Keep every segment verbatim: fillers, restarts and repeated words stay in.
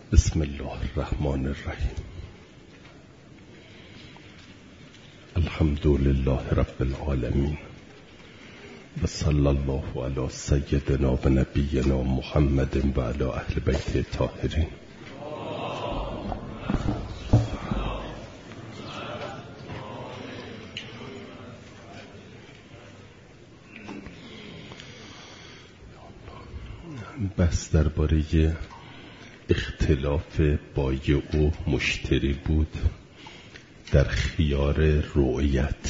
بسم الله الرحمن الرحیم. الحمد لله رب العالمین و صلی الله علی سیدنا و نبینا محمد و علی اهل بیت الطاهرین. بس درباره اختلاف بایع و مشتری بود در خیار رؤیت.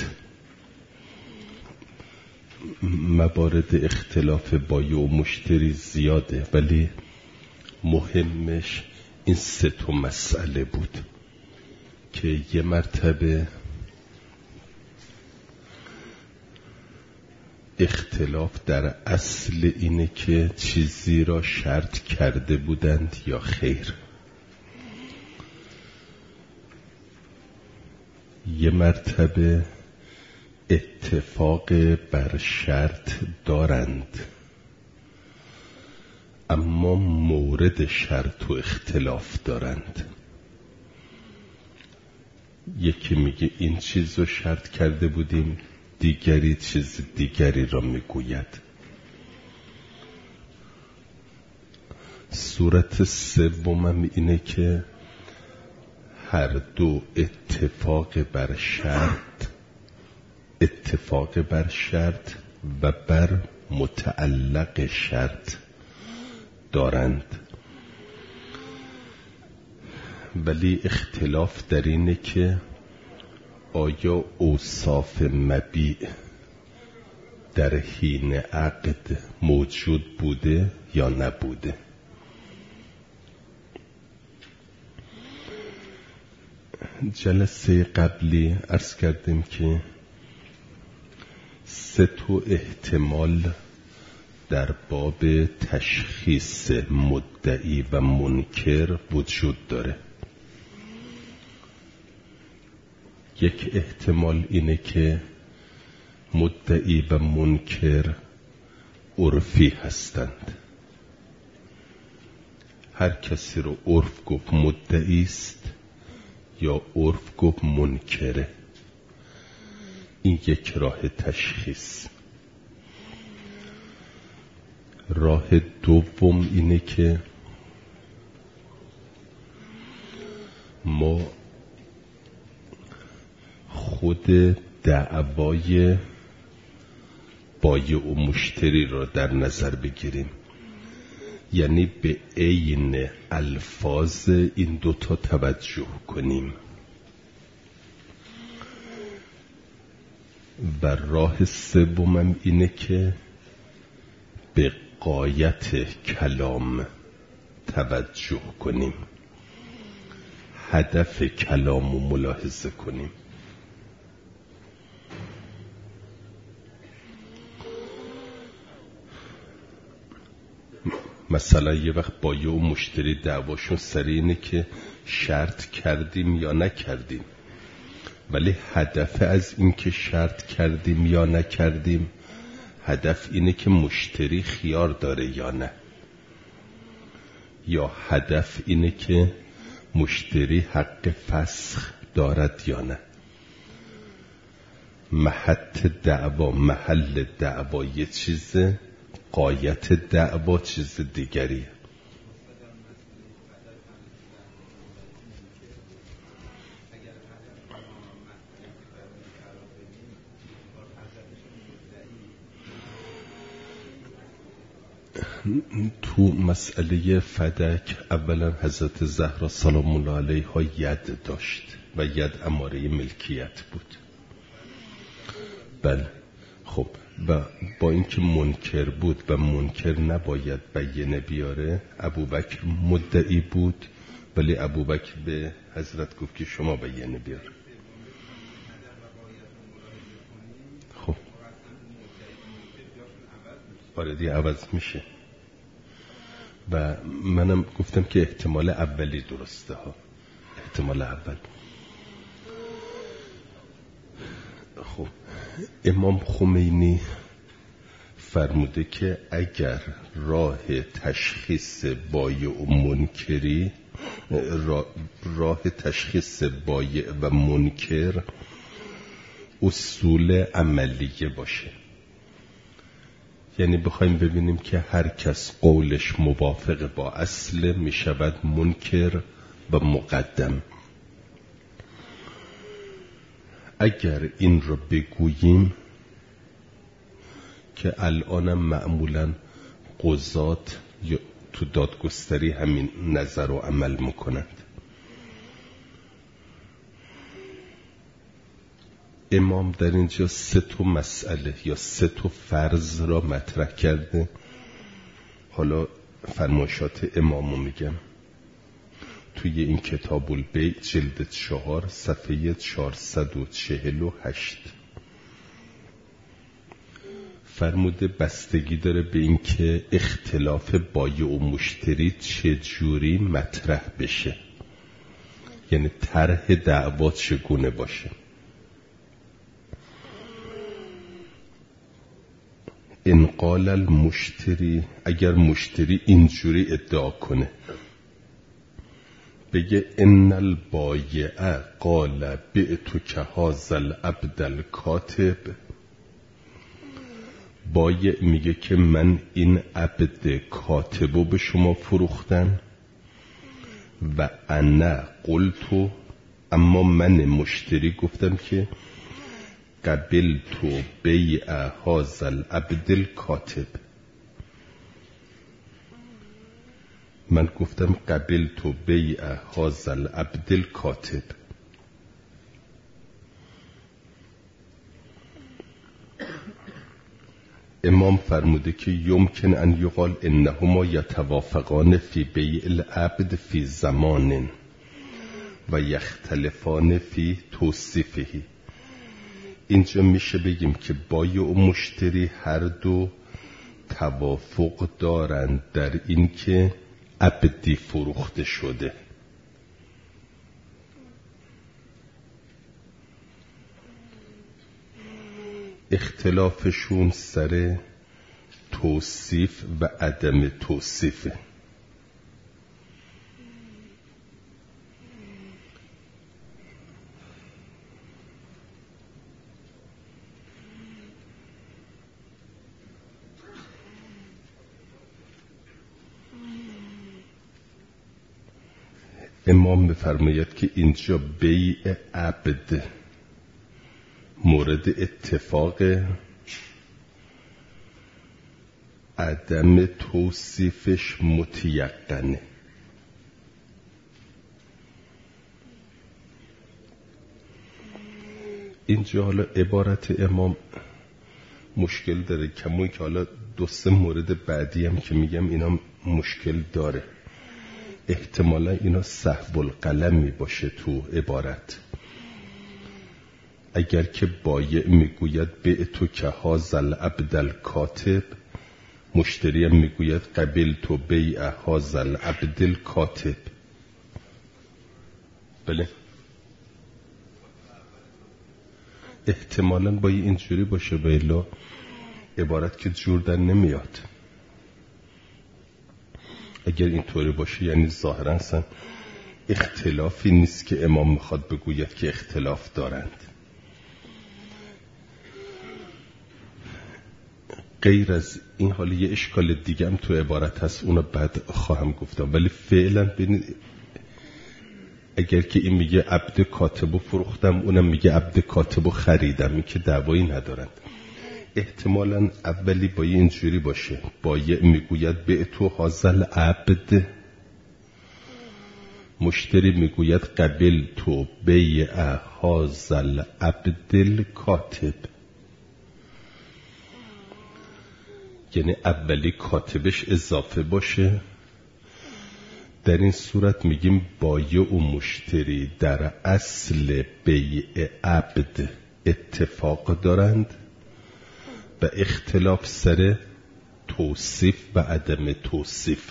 موارد اختلاف بایع و مشتری زیاده، ولی مهمش این سه تا مسئله بود که یه مرتبه اختلاف در اصل اینه که چیزی را شرط کرده بودند یا خیر. یه مرتبه اتفاق بر شرط دارند، اما مورد شرط و اختلاف دارند. یکی میگه این چیز رو شرط کرده بودیم، دیگری چیز دیگری را میگوید. صورت سومم اینه که هر دو اتفاق بر شرط اتفاق بر شرط و بر متعلق شرط دارند، ولی اختلاف در اینه که آیا اوصاف مبیع در حین عقد موجود بوده یا نبوده. جلسه قبلی عرض کردیم که سه تا احتمال در باب تشخیص مدعی و منکر وجود داره. یک احتمال اینه که مدعی و منکر عرفی هستند. هر کسی رو عرف گفت مدعی است یا عرف گفت منکره. این یک راه تشخیص. راه دوم اینه که ما خود دعوای بایع و مشتری را در نظر بگیریم، یعنی به عین الفاظ این دوتا توجه کنیم. و راه سومم اینه که به غایت کلام توجه کنیم، هدف کلام رو ملاحظه کنیم. مثلا یه وقت بایع و مشتری دعواشون سر اینه که شرط کردیم یا نکردیم، ولی هدف از این که شرط کردیم یا نکردیم، هدف اینه که مشتری خیار داره یا نه، یا هدف اینه که مشتری حق فسخ دارد یا نه. محط دعوا محل دعوا یه چیزه، غایت دعوا چیز دیگریه. تو مسئله فدک اولا حضرت زهرا سلام الله علیها ید داشت و ید اماره ملکیت بود. بله خب، و با اینکه منکر بود و منکر نباید بیینه بیاره، ابوبکر مدعی بود، ولی ابوبکر به حضرت گفت که شما بیینه بیار. خب آردی عوض میشه. و منم گفتم که احتمال اولی درسته ها، احتمال اول. خب امام خمینی فرموده که اگر راه تشخیص بایع و منکری راه تشخیص بایع و منکر اصول عملیه باشه. یعنی بخوایم ببینیم که هر کس قولش موافق با اصل می شود منکر و مقدم. اگر این رو بگوییم که الانم معمولاً قضات یا تو دادگستری همین نظر و عمل میکنند. امام در اینجا سه تا مسئله یا سه تا فرض را مطرح کرده. حالا فرمایشات امامو میگم. توی این کتاب البیع جلد چهار صفحه چهارصد و چهل و هشت فرموده بستگی داره به این که اختلاف بایع و مشتری چجوری مطرح بشه، یعنی طرح دعوا چگونه باشه. ان قال المشتری، اگر مشتری اینجوری ادعا کنه بگه ان البایع قال بعتک هذا العبد الکاتب، بایع میگه که من این عبد کاتبو به شما فروختم و انا قلتو، اما من مشتری گفتم که قبلتو بیع هذا العبد الکاتب، من گفتم قبلتو بیع هذا العبد الکاتب. امام فرموده که یمکن ان یقال انهما یتوافقان فی بیع العبد فی زمان و یختلفان فی توصیفه. اینجا میشه بگیم که بایع و مشتری هر دو توافق دارند در این که عبدی فروخته شده. اختلافشون سر توصیف و عدم توصیفه. امام می‌فرماید که اینجا بیع عبد مورد اتفاق، عدم توصیفش متیقنه. اینجا حالا عبارت امام مشکل داره، کمون که حالا دو سه مورد بعدی هم که میگم اینا مشکل داره. احتمالا اینا سهو القلم می باشه تو عبارت. اگر که بایع میگوید بعتو که هذا العبد الکاتب، مشتری هم میگوید قبلتو بیع هذا العبد الکاتب. بله احتمالاً باید اینجوری باشه، و الا عبارت که جور در نمیاد. اگر اینطوری باشه یعنی ظاهراً اصلا اختلافی نیست که امام میخواد بگوید که اختلاف دارند. غیر از این حالا یه اشکال دیگه هم تو عبارت هست، اونو بعد خواهم گفتم. ولی فعلا ببینید اگر که این میگه عبد کاتبو فروختم، اونم میگه عبد کاتبو خریدم، این که دعوایی ندارند. احتمالاً اولی با اینجوری باشه، بایع میگوید بعتو هذا العبد، مشتری میگوید قبلتو بیع هذا العبد الکاتب. یعنی اولی کاتبش اضافه باشه. در این صورت میگیم بایع و مشتری در اصل بیع عبد اتفاق دارند و اختلاف سر توصیف و عدم توصیف.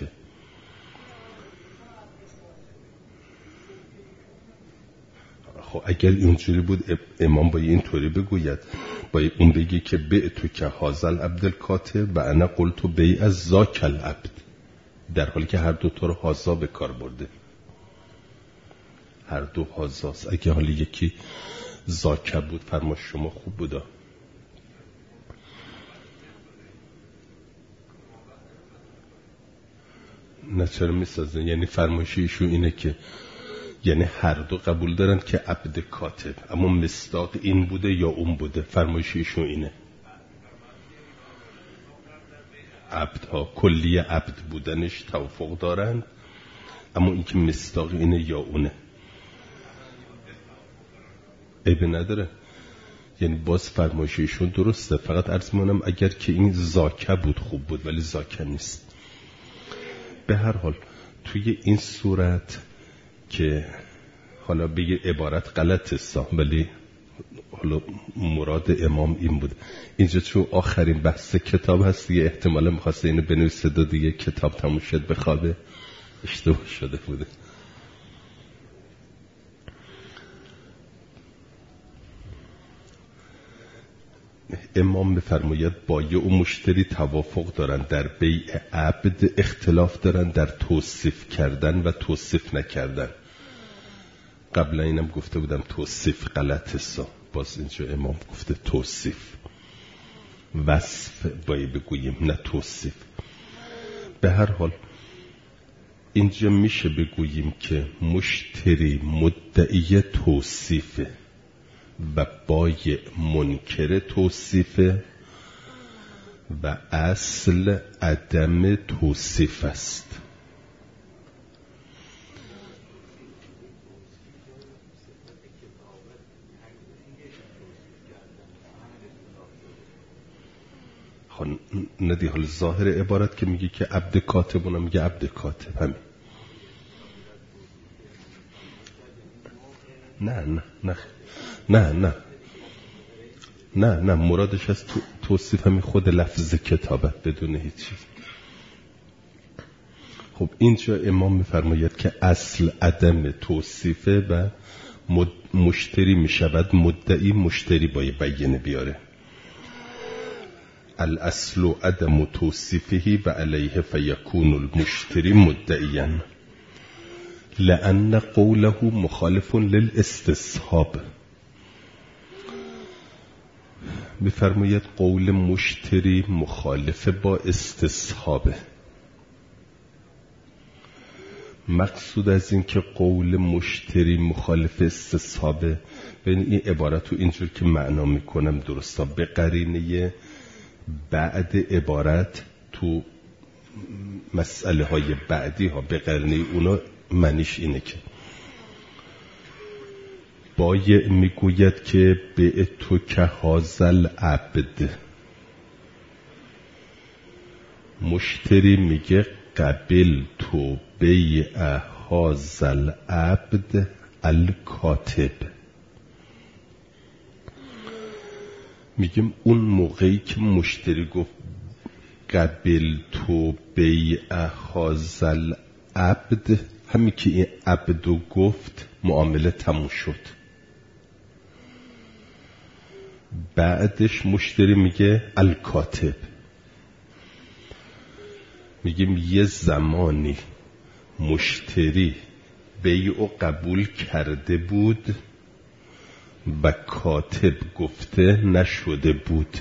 خب اگر اینجوری بود امام باید اینطوری بگوید، باید اون بگی که بعتو که هذا العبد الکاتب و انا قلت بیع ذاک العبد، در حالی که هر دوتا رو هذا به کار برده. هر دو هازاست. اگه حالی یکی زاکه بود فرمایش شما خوب بودا. نه چرا میسازه؟ یعنی فرمایش ایشون اینه که یعنی هر دو قبول دارن که عبد کاتب، اما مصداق این بوده یا اون بوده. فرمایش ایشون اینه عبدها کلی عبد بودنش توافق دارن، اما این که مصداق اینه یا اونه عیبی نداره. یعنی باز فرمایش ایشون درسته، فقط عرض می‌کنم اگر که این زاکه بود خوب بود، ولی زاکه نیست. به هر حال توی این صورت که حالا بگه عبارت غلط است، ولی حالا مراد امام این بود. اینجا چون آخرین بحث کتاب هست دیگه، احتمالا میخواسته اینو بنویسه دو دیگه کتاب تموم شد بخوابه، اشتباه شده بوده. امام میفرماید بایع و مشتری توافق دارن در بیع عبد، اختلاف دارن در توصیف کردن و توصیف نکردن. قبلا اینم گفته بودم توصیف غلط است، باز اینجا امام گفته توصیف. وصف باید بگوییم نه توصیف. به هر حال اینجا میشه بگوییم که مشتری مدعی توصیفه و بایع منکر توصیفه و اصل عدم توصیف است. ندی حال ظاهر عبارت که میگه که عبد کاتب، اونم میگه عبد کاتب همین. نه نه نه نه نه نه نه مرادش از تو توصیف همین خود لفظ کتابت بدون هیچ چیز. خب اینجا امام میفرماید که اصل عدم توصیفه و مشتری میشود مدعی، مشتری باید بیانه بیاره. الاصل عدم توصیفه و علیه فیکون المشتری مدعیا لأن قوله مخالف للاستصحاب. میفرماید قول مشتری مخالف با استصحابه. مقصود از این که قول مشتری مخالف استصحابه، ببین این عبارت رو اینجور که معنا میکنم درسته، به قرینه بعد عبارت تو مسئله های بعدی ها به قرینه اونا معنیش اینه که بایع میگوید که به تو که هازل عبد، مشتری میگه قبل تو بیع هازل عبد الکاتب. میگیم اون موقعی که مشتری گفت قبل تو بیع هازل عبد، همین که این عبدو گفت معامله تموم شد. بعدش مشتری میگه الکاتب. میگیم یه زمانی مشتری بیع و قبول کرده بود و کاتب گفته نشده بود.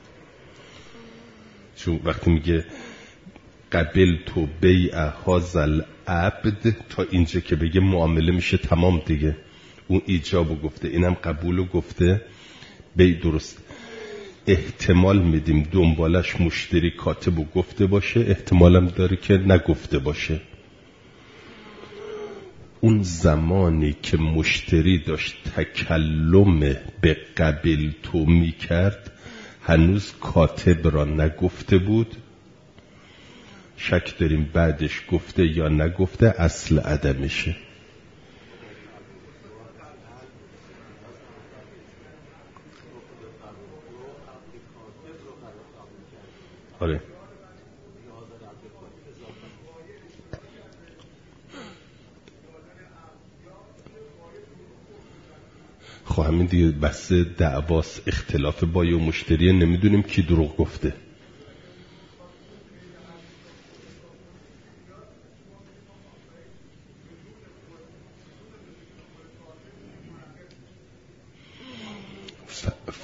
چون وقتی میگه قبل تو بیع هازل عبد تا اینجا که بگه معامله میشه تمام دیگه. اون ایجابو گفته، اینم قبولو گفته، بیع درست. احتمال میدیم دنبالش مشتری کاتبو گفته باشه، احتمالم داره که نگفته باشه. اون زمانی که مشتری داشت تکلم به قبل تو میکرد هنوز کاتب را نگفته بود. شک داریم بعدش گفته یا نگفته، اصل عدمشه. آره خب همین دیگه بحث دعواس، اختلاف بایع و مشتری، نمیدونیم کی دروغ گفته.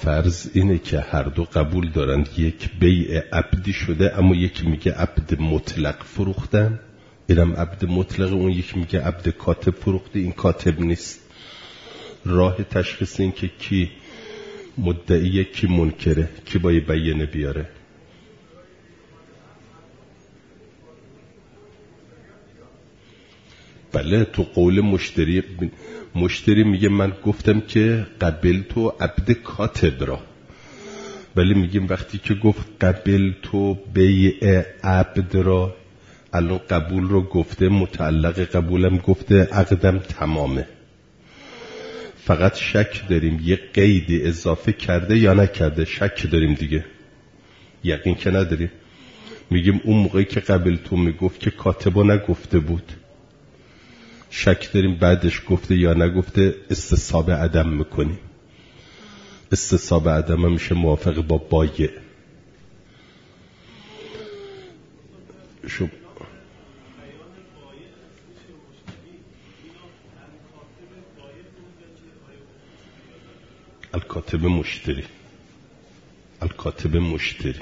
فرض اینه که هر دو قبول دارن یک بیع عبدی شده، اما یکی میگه عبد مطلق فروختم، اینم عبد مطلق، اون یکی میگه عبد کاتب فروخته، این کاتب نیست. راه تشخیص این که کی مدعیه کی منکره، کی باید بیانه بیاره. بله تو قول مشتری، مشتری میگه من گفتم که قبل تو عبد کاتب را، ولی میگیم وقتی که گفت قبل تو بیع عبد را، الان قبول رو گفته، متعلق قبولم گفته، عقدم تمامه، فقط شک داریم یه قیدی اضافه کرده یا نکرده، شک داریم دیگه، یقین که نداریم. میگیم اون موقعی که قبل تو میگفت که کاتبو نگفته بود، شک داریم بعدش گفته یا نگفته، استصحاب عدم میکنیم. استصحاب عدم میشه موافق با بایع. شو الکاتب مشتری، الکاتب مشتری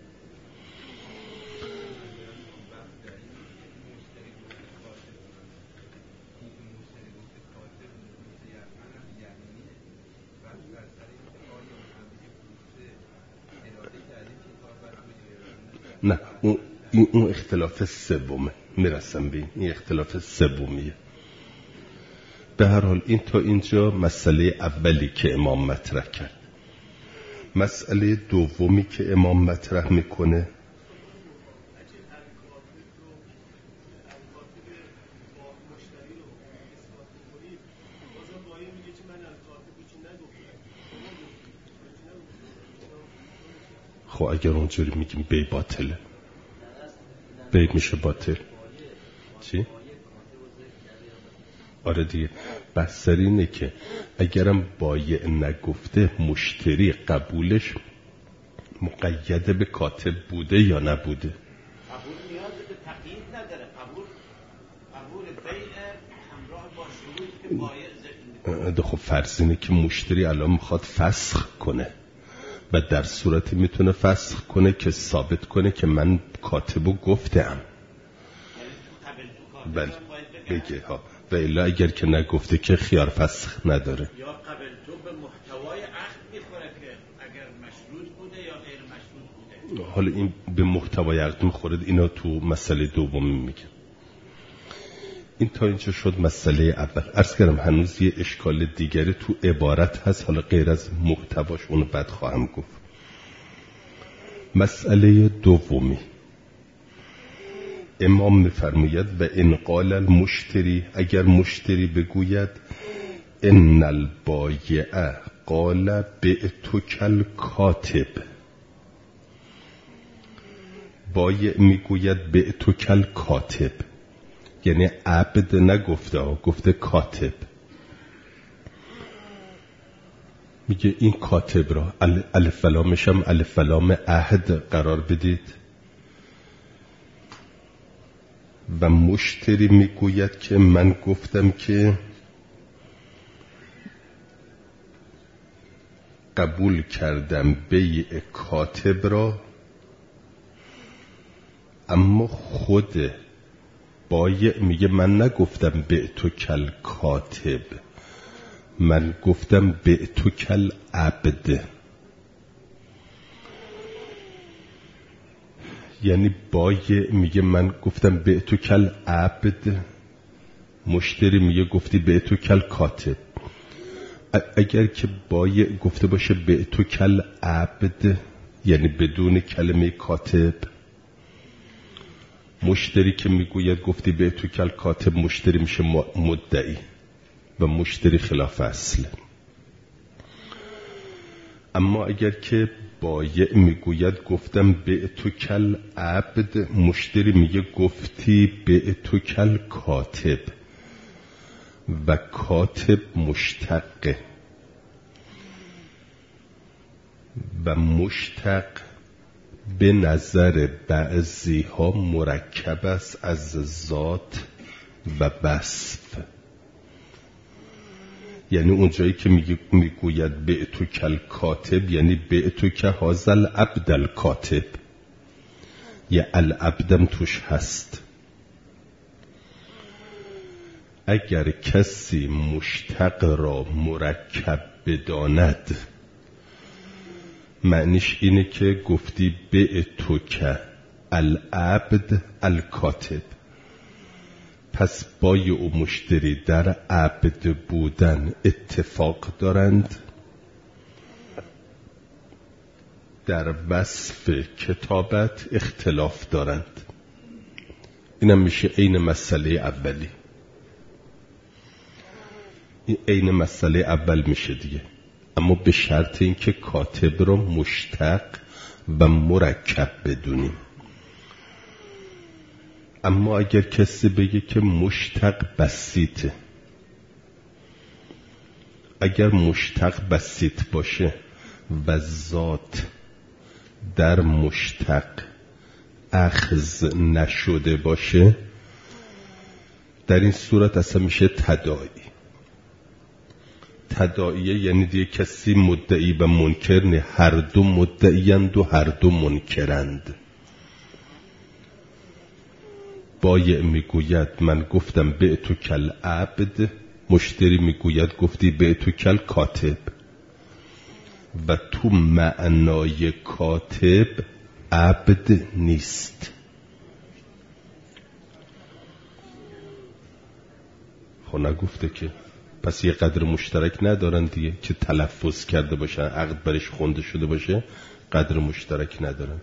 نه اون اون اختلاف سومه، میرسم به این اختلاف سومیه. به هر حال این تا اینجا مسئله اولی که امام مطرح کرد. مسئله دومی که امام مطرح میکنه خب اگر اونجوری میگیم بی باطله، بی میشه باطل. چی؟ آره دیگه، بحث سر اینه که اگرم بایع نگفته مشتری قبولش مقیده به کاتب بوده یا نبوده. قبول نیاز به تقیید نداره، قبول قبول بیع همراه با شروطی که بایع ذکر میکنه. خب فرض اینه که مشتری الان میخواد فسخ کنه و در صورتی میتونه فسخ کنه که ثابت کنه که من کاتبو گفتم. بله بگه ها، و الا اگر که نگفته که خیار فسخ نداره. یا قبل تو به محتوای عقد میخوره که اگر مشروط بوده یا غیر مشروط بوده. حالا این به محتوای عقد میخوره، اینا تو مسئله دوم میگه. این تا اینجا شد مسئله اول. عرض کردم هنوز یه اشکال دیگری تو عبارت هست، حالا غیر از محتواش اونو بعد خواهم گفت. مسئله دومی امام میفرماید و ان قال المشتری، اگر مشتری بگوید ان البایع قال بعتک الکاتب، بایع میگوید بعتک الکاتب، یعنی عبد نگفته، گفته کاتب، میگه این کاتب را الف و لامش هم الف و لام عهد قرار بدید. و مشتری میگوید که من گفتم که قبول کردم بیع کاتب را، اما خود بایع میگه من نگفتم بعتک الکاتب، من گفتم بعتک العبد. یعنی بایع میگه من گفتم بعتک العبد، مشتری میگه گفتی بعتک الکاتب. اگر که بایع گفته باشه بعتک العبد یعنی بدون کلمه کاتب، مشتری که میگوید گفتی بعتک الکاتب، مشتری میشه مدعی و مشتری خلاف اصل. اما اگر که بایع میگوید گفتم بعتک العبد، مشتری میگه گفتی بعتک الکاتب و کاتب مشتقه و مشتق به نظر بعضی ها مرکب است از ذات و وصف. یعنی اونجایی که میگه میگوید بعتو کل کاتب یعنی بعتو که هازل عبد الکاتب، یه العبدم توش هست. اگر کسی مشتق را مرکب بداند معنیش اینه که گفتی بعتو که العبد الکاتب، پس بای و مشتری در عبد بودن اتفاق دارند، در وصف کتابت اختلاف دارند. اینم میشه عین مسئله اولی. این عین مسئله اول میشه دیگه، اما به شرط اینکه کاتب رو مشتق و مرکب بدونیم. اما اگر کسی بگه که مشتق بسیطه، اگر مشتق بسیط باشه و ذات در مشتق اخذ نشده باشه، در این صورت اصلا میشه تداعی. تداعیه یعنی دیگه کسی مدعی و منکر نه، هر دو مدعیند و هر دو منکرند. بایع میگوید من گفتم بعتو کل عبد، مشتری میگوید گفتی بعتو کل کاتب، و تو معنای کاتب عبد نیست. خب نگفته که، پس یه قدر مشترک ندارن دیگه که تلفظ کرده باشن، عقد برش خونده شده باشه، قدر مشترک ندارن.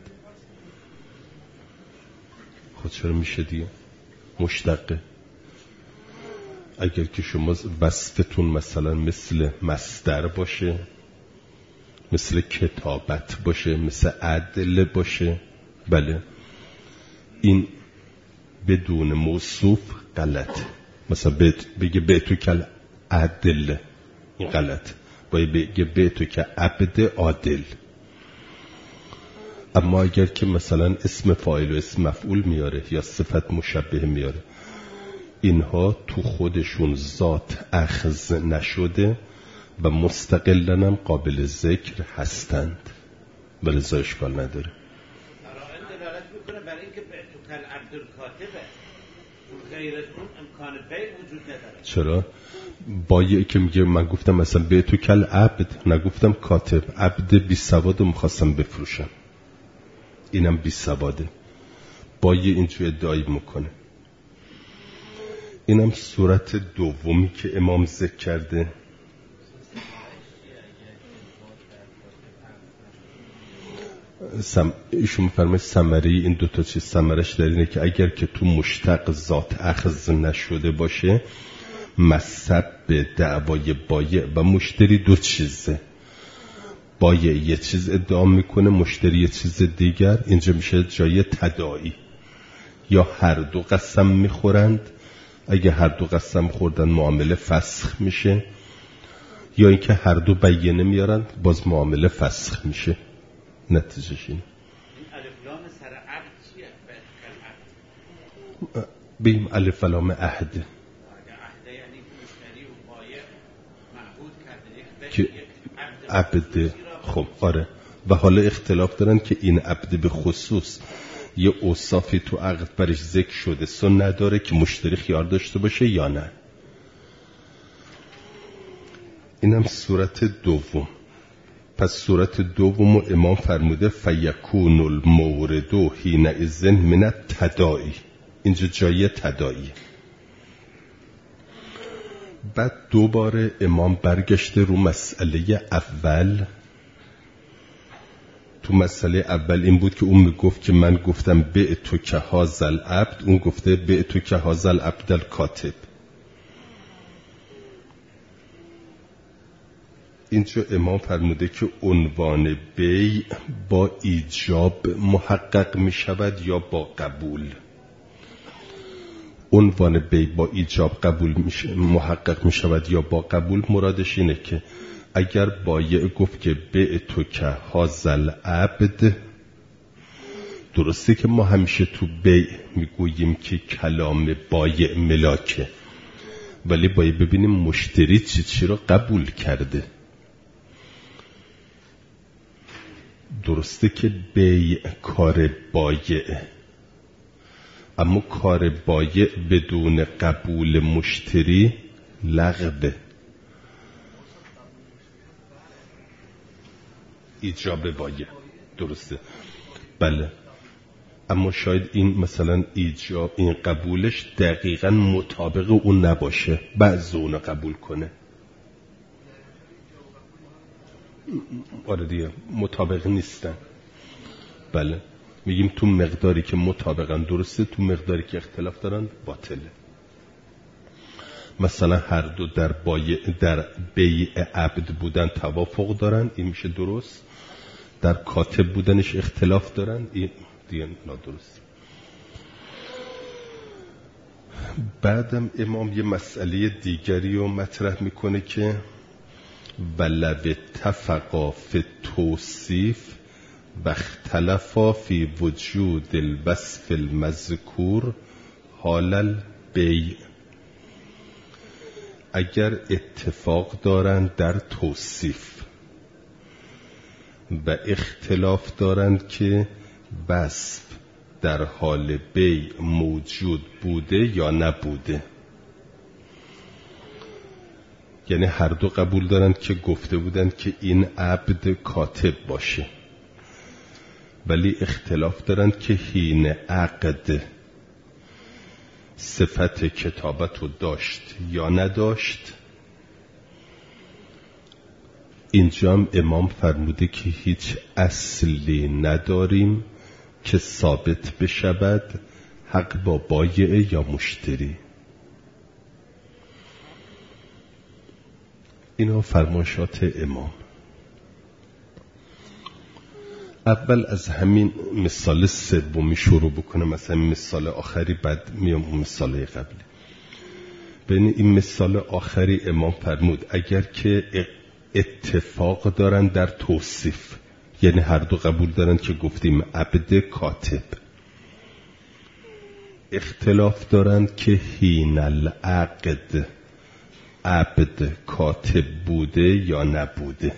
خود چرا میشه دیگه مشتقه؟ اگر که شما وصفتون مثلا مثل مصدر باشه، مثل کتابت باشه، مثل عدل باشه، بله این بدون موصوف غلطه. مثلا بگه بعتو کل عدل، این غلط. باید بگه بعتو که عبد عادل. اما اگر که مثلا اسم فاعل و اسم مفعول میاره یا صفت مشبه میاره، اینها تو خودشون ذات اخذ نشده و مستقلن هم قابل ذکر هستند، ولی ذا اشکال نداره. قرائن دلالت میکنه برای اینکه بعتو کل عبد الکاتبه، غیر از اون امکان بیع وجود نداره. چرا؟ بایعی که میگه من گفتم مثلا بعتو کل عبد، نگفتم کاتب. عبد بی سواد رو میخواستم بفروشم، اینم بی سواده. بایع اینجور ادعایی میکنه. اینم صورت دومی که امام ذکر کرده. سم... ایشون میفرمه ثمره این دوتا چیز، ثمرش در اینه که اگر که تو مشتق ذات اخذ نشده باشه، مصب دعوای بایع و مشتری دو چیزه. بایع یه چیز ادعا میکنه، مشتری یه چیز دیگر، اینجا میشه جای تداعی. یا هر دو قسم میخورند، اگه هر دو قسم خوردن معامله فسخ میشه، یا اینکه هر دو بیانه میارن باز معامله فسخ میشه. نتیجهش این. این الف لام سر عبد چیه؟ بعتو کل عبد. بیم الف لام عهد. عهد یعنی مشتری و بایع معهود کرده یک که عبد. خب آره. و حالا اختلاف دارن که این عبد به خصوص یه اوصافی تو عقد برش ذکر شده سن نداره که مشتری خیار داشته باشه یا نه. اینم صورت دوم. پس صورت دوم امام فرموده فیکون المورد حینئذ من التداعی. اینجا جای تداعی. بعد دوباره امام برگشته رو مسئله اول. تو مسئله اول این بود که اون میگفت که من گفتم بعتو که هازل عبد، اون گفته بعتو که هازل عبد الکاتب. اینجا امام فرموده که عنوان بیع با ایجاب محقق می شود یا با قبول. عنوان بیع با ایجاب قبول می محقق می شود یا با قبول، مرادش اینه که اگر بایع گفت که بعتو که هازل عبد، درسته که ما همیشه تو بیع میگوییم که کلام بایع ملاکه، ولی باید ببینیم مشتری چی چی رو قبول کرده. درسته که بیع کار بایع، اما کار بایع بدون قبول مشتری لغوه، ایجاب بایع. درسته، بله، اما شاید این مثلا ایجاب این قبولش دقیقاً مطابق اون نباشه، بعض اون قبول کنه. آره دیگه مطابق نیستن. بله، میگیم تو مقداری که مطابقاً درسته، تو مقداری که اختلاف دارن باطله. مثلا هر دو در بایع در بیع عبد بودن توافق دارن، این میشه درست. در کاتب بودنش اختلاف دارن، این دیگه نادرست. بعدم امام یه مسئله دیگری رو مطرح میکنه که ولو اتفقا فی توصیف و اختلفا فی وجود الوصف المذکور حال البیع. اگر اتفاق دارند در توصیف و اختلاف دارند که وصف در حال بیع موجود بوده یا نبوده، یعنی هر دو قبول دارند که گفته بودند که این عبد کاتب باشه، ولی اختلاف دارند که حین عقد صفت کتابت رو داشت یا نداشت. اینجا هم امام فرموده که هیچ اصلی نداریم که ثابت بشود حق با بایع یا مشتری. اینا فرمایشات امام. اول از همین مثال سومی شروع بکنم، مثلا مثال آخری، بعد میام اون مثال قبلی. ببین این مثال آخری امام فرمود اگر که اتفاق دارن در توصیف، یعنی هر دو قبول دارن که گفتیم عبد کاتب، اختلاف دارن که حین العقد عبد کاتب بوده یا نبوده،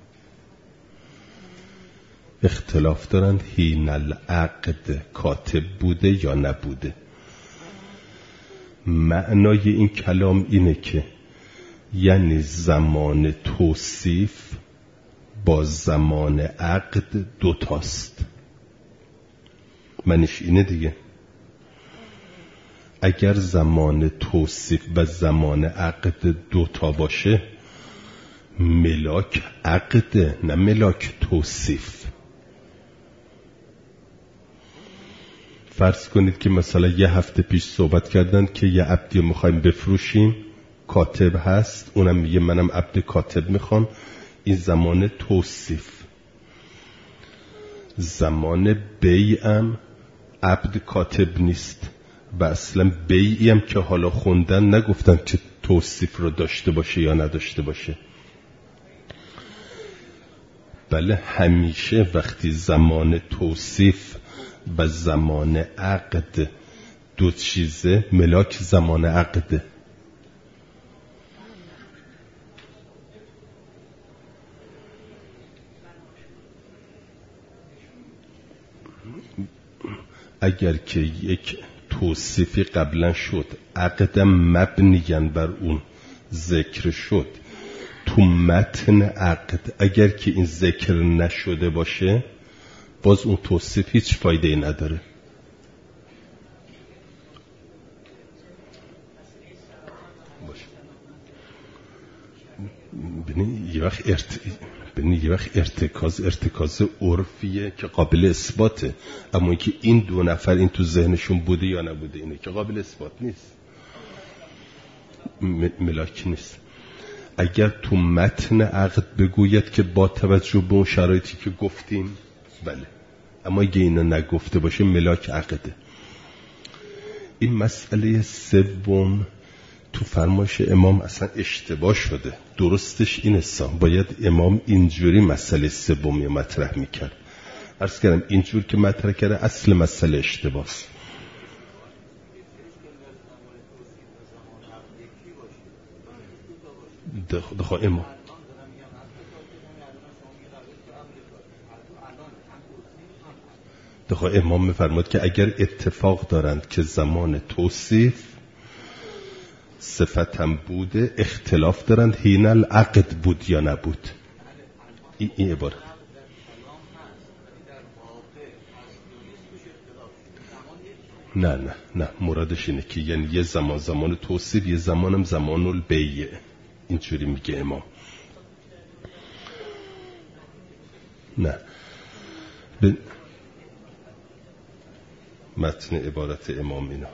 اختلاف دارن حین العقد کاتب بوده یا نبوده. معنای این کلام اینه که یعنی زمان توصیف با زمان عقد دوتاست. معنیش اینه دیگه، اگر زمان توصیف و زمان عقد دوتا باشه، ملاک عقد نه ملاک توصیف. فرض کنید که مثلا یه هفته پیش صحبت کردن که یه عبدی میخوایم بفروشیم، کاتب هست، اونم میگه منم عبد کاتب میخوام. این زمان توصیف. زمان بیعم عبد کاتب نیست و اصلا بیعی هم که حالا خوندن نگفتن که توصیف رو داشته باشه یا نداشته باشه. بله، همیشه وقتی زمان توصیف و زمان عقد دو چیزه، ملاک زمان عقده. اگر که یک توصیفی قبلا شد، عقدم مبنیاً بر اون ذکر شد، تو متن عقد اگر که این ذکر نشده باشه، باز اون توصیف هیچ فایده نداره. باشه. ببینید یه وقت ارت... ببینید یه وقت ارتکاز ارتکاز عرفیه که قابل اثباته، اما اینکه این دو نفر این تو ذهنشون بوده یا نبوده، اینه که قابل اثبات نیست، م... ملاک نیست. اگر تو متن عقد بگوید که با توجه به اون شرایطی که گفتیم، بله، اما اگه اینو نگفته باشه ملاک عقده. این مسئله سوم تو فرمایش امام اصلا اشتباه شده. درستش این است، باید امام اینجوری مسئله سومی مطرح میکرد. عرض کردم اینجور که مطرح کرده اصل مسئله اشتباهه. دخوا امام دخوا امام میفرماد که اگر اتفاق دارند که زمان توصیف صفتم بوده، اختلاف دارند حین العقد بود یا نبود. این ای عبارت نه نه نه مرادش اینه که یعنی یه زمان زمان توصیف، یه زمانم زمان البیع. اینجوری میگه امام. نه ب... متن عبارت امام اینا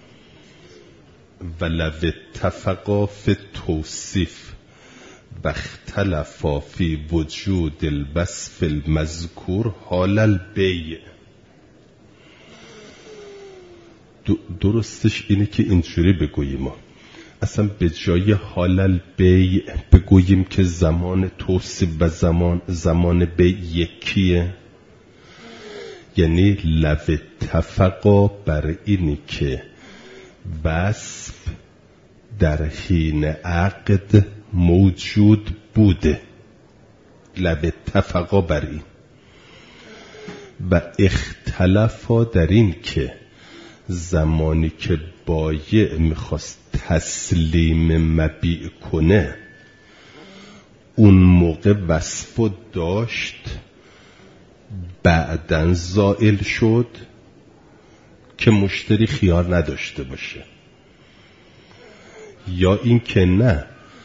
ولو اتفقا فی توصیف و اختلفا فی وجود الوصف المذکور حال البیع. درستش اینه که اینجوری بگوییم ما اصلا به جای حال البیع بگوییم که زمان توصیف و زمان زمان بیع یکیه. یعنی لو اتفقا بر اینی که وصف در حین عقد موجود بوده، لو اتفقا بر این، و اختلافا در این که زمانی که بایع میخواست تسلیم مبیع کنه اون موقع وصف داشت، بعدن زائل شد که مشتری خیار نداشته باشه، یا این که نه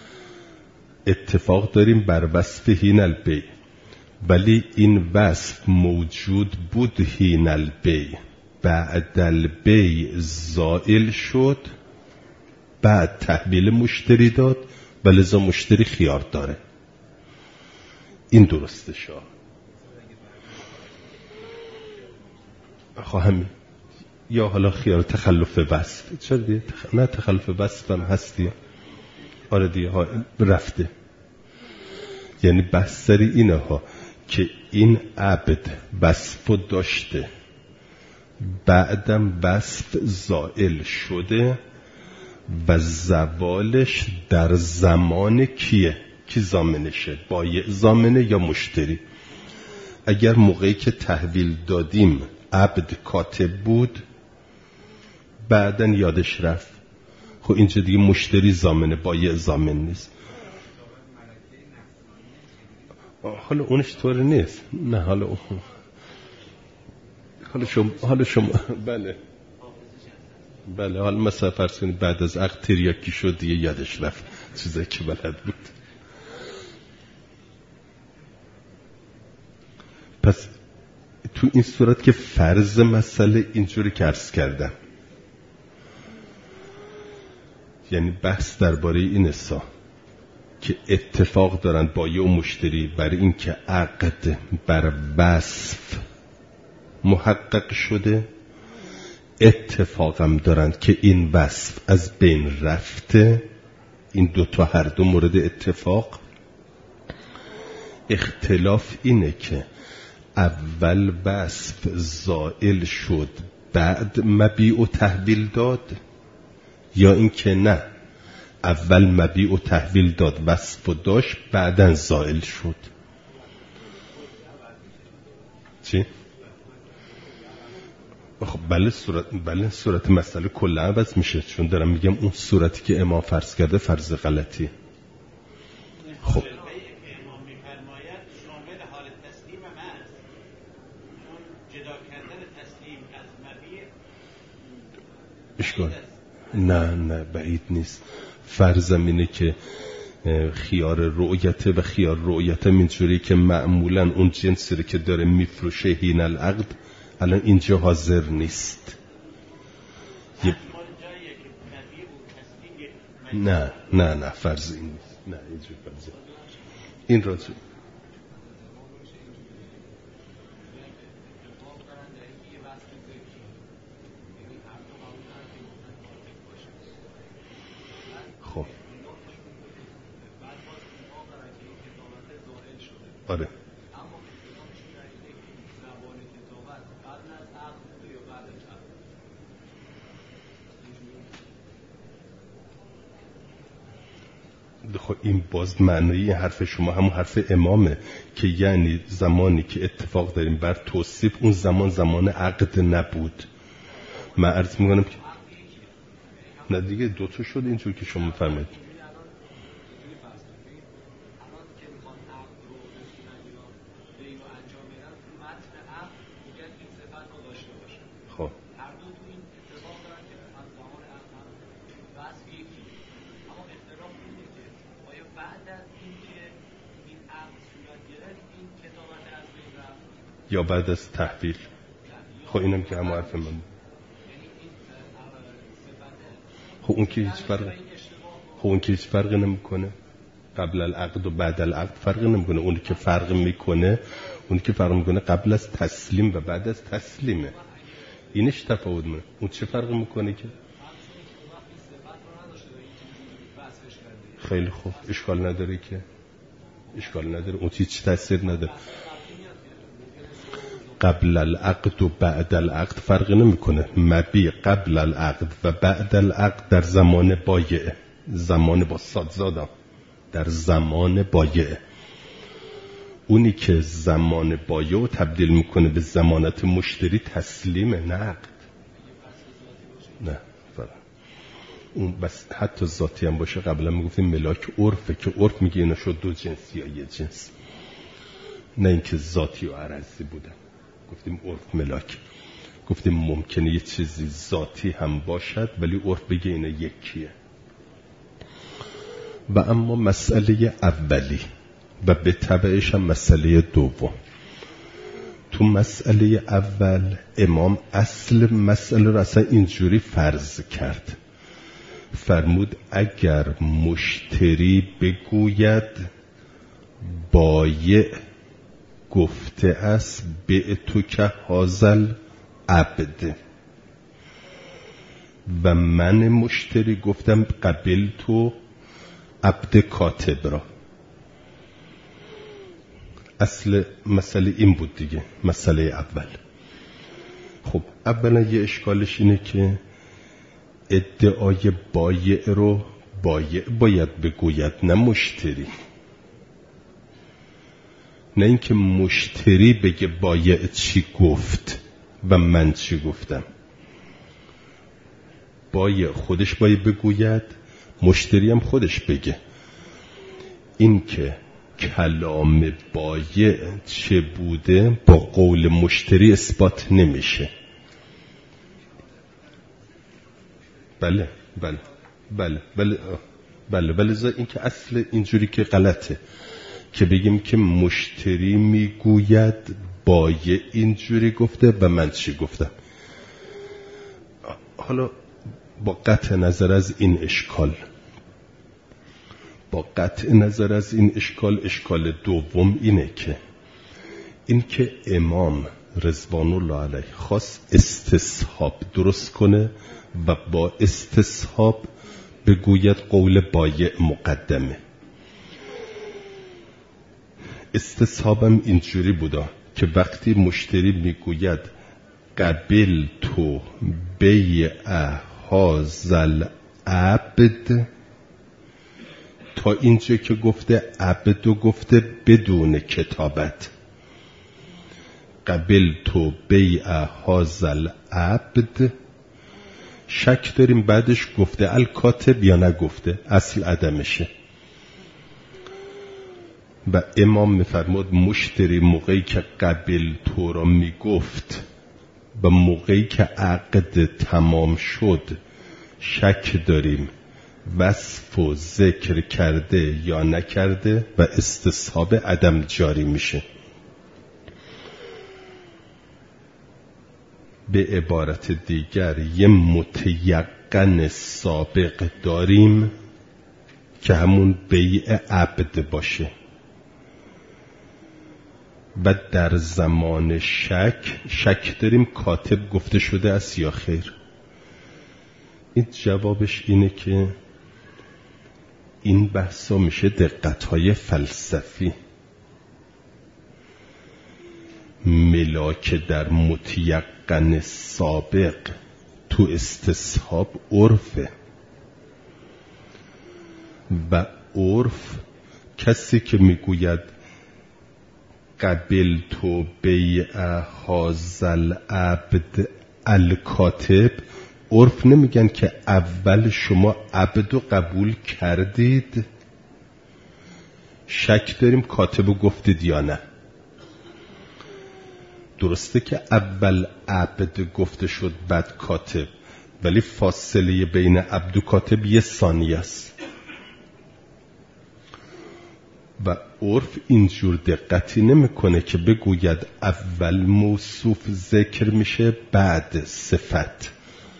اتفاق داریم بر وصف حین البیع ولی این وصف موجود بود حین البیع، بعد البیع زائل شد، بعد تحویل مشتری داد و لذا مشتری خیار داره. این درسته شا خواهم یا حالا خیار تخلف وصف چرا دیگه تخ... نه تخلف وصف هم هست دیگه. آره دیگه ها رفته. یعنی بحث سری اینه ها که این عبد وصف داشته بعدم وصف زائل شده و زوالش در زمان کیه؟ کی ضامنشه؟ بایع ضامنه یا مشتری؟ اگر موقعی که تحویل دادیم عبد کاتب بود بعدن یادش رفت، خب اینجا دیگه مشتری ضامنه، بایع ضامن نیست. حالا اونش طور نیست. نه حالا اون حالا شما حالا شما بله بله حالا مثلا فرض کنید بعد از عقد تریاکی شد دیگه یادش رفت چیزایی که بلد بود. پس تو این صورت که فرض مسئله اینجوری که عرض کردم، یعنی بحث درباره این اسا که اتفاق دارن بایع و مشتری برای این که عقد بر وصف محقق شده، اتفاقم دارن که این وصف از بین رفته. این دوتا هر دو مورد اتفاق. اختلاف اینه که اول وصف زائل شد بعد مبیع و تحویل داد، یا این که نه اول مبیع و تحویل داد وصف و داشت بعدن زائل شد. چی؟ خب بله صورت بله صورت مسئله کلا عوض میشه، چون دارم میگم اون صورتی که امام فرض کرده فرض غلطی. خب اشکال نه نه بعید نیست. فرضم اینه که خیار رؤیته و خیار رؤیته اینجوری که معمولا اون جنسی رو که داره میفروشه حین العقد الان اینجا حاضر نیست. یه... نه نه نه فرض این نیست. نه اینجوری فرض این راجع خب آره خب این باز معنی حرف شما همون حرف امامه که یعنی زمانی که اتفاق داریم بر توصیف، اون زمان زمان عقد نبود. من عرض میکنم که نه دیگه دوتا شد اینجور که شما فرمایید. خب یا بعد از تحویل. خب اینم که همه حرف من. خب اون که هیچ فرق خب اون که هیچ فرق نمیکنه. قبل العقد و بعد العقد فرق نمیکنه. اون که فرق میکنه اون که فرق میکنه قبل از تسلیم و بعد از تسلیمه. اینش تفاوت میکنه. اون چه فرق میکنه که خیلی خوب اشکال نداره که اشکال نداره. اون هیچ تاثیر نداره. قبل العقد و بعد العقد فرق نمیکنه. مبی قبل العقد و بعد العقد در زمان بایعه، زمان با صادزادم در زمان بایعه. اونی که زمان بایعه تبدیل میکنه به زمانت مشتری تسلیمه، نه عقد. نه فرق. اون بس حتی ذاتی هم باشه. قبلا میگفتیم ملاک عرفه که عرف میگه اینا شد دو جنس یا یه جنس، نه اینکه ذاتی و عرضی بودن. گفتیم عرف ملاک. گفتیم ممکنه یه چیزی ذاتی هم باشد ولی عرف بگه اینا یکیه. و اما مسئله اولی و به تبعش هم مسئله دوم. تو مسئله اول امام اصل مسئله رو اصلا اینجوری فرض کرد. فرمود اگر مشتری بگوید بایع گفته است به تو که هازل عبد و من مشتری گفتم قبل تو عبد کاتب را. اصل مسئله این بود دیگه، مسئله اول. خب اولا یه اشکالش اینه که ادعای بایع رو بایع باید بگوید نه مشتری. نه اینکه مشتری بگه بایع چی گفت و من چی گفتم. بایع خودش باید بگوید، مشتری هم خودش بگه. این که کلام بایع چه بوده با قول مشتری اثبات نمیشه. بله بله بله بله بله بله این که اصل اینجوری که غلطه که بگیم که مشتری میگوید بایع اینجوری گفته و من چی گفتم. حالا با قطع نظر از این اشکال با قطع نظر از این اشکال اشکال دوم اینه که این که امام رضوان الله علیه خواست استصحاب درست کنه و با استصحاب بگوید قول بایع مقدمه. استصحابم اینجوری بودا که وقتی مشتری میگوید قبل تو بیع هازل عبد، تا اینجا که گفته عبد و گفته بدون کتابت. قبل تو بیع هازل عبد، شک داریم بعدش گفته الکاتب یا نگفته، اصل عدمشه. و امام میفرمود مشتری موقعی که قبل تو را میگفت و موقعی که عقد تمام شد شک داریم وصف و ذکر کرده یا نکرده و استصحاب عدم جاری میشه. به عبارت دیگر یه متیقن سابق داریم که همون بیع عبد باشه و در زمان شک شک داریم کاتب گفته شده است یا خیر. این جوابش اینه که این بحثا میشه دقت‌های فلسفی. ملاک در متیقن سابق تو استصحاب عرفه و عرف کسی که میگوید قبل تو بیع هازل عبد الکاتب، عرف نمیگن که اول شما عبد رو قبول کردید، شک داریم کاتب گفتید یا نه. درسته که اول عبد گفته شد بعد کاتب، ولی فاصله بین عبد و کاتب یه ثانیه است و عرف اینجور دقتی نمیکنه که بگوید اول موصوف ذکر میشه بعد صفت.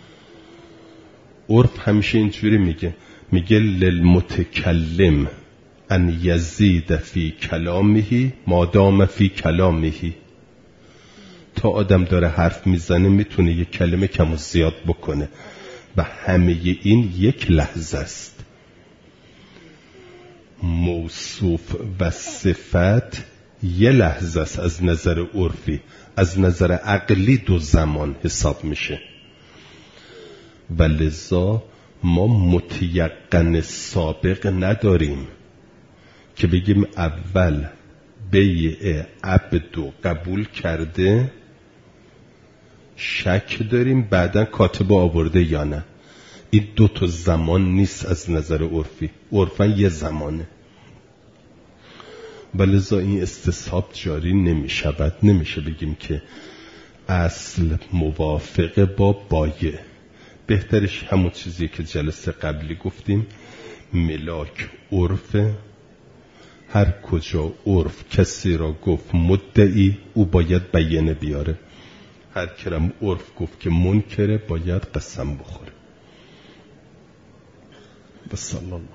عرف همیشه اینجوری میگه، میگه للمتکلم ان یزید فی کلامه ما دام فی کلامه. تا آدم داره حرف میزنه میتونه یک کلمه کم و زیاد بکنه و همه این یک لحظه است. موصوف و صفت یه لحظه است از نظر عرفی، از نظر عقلی دو زمان حساب میشه و لذا ما متیقن سابق نداریم که بگیم اول بیع عبدو قبول کرده، شک داریم بعداً کاتب آورده یا نه. این دو تا زمان نیست از نظر عرفی، عرفاً یه زمانه و لذا این استصحاب جاری نمی شود. نمیشه بگیم که اصل موافق با بایع. بهترش همون چیزی که جلسه قبلی گفتیم، ملاک عرف، هر کجا عرف کسی را گفت مدعی او باید بیانه بیاره، هر کرم عرف گفت که منکره باید قسم بخوره. و صلی الله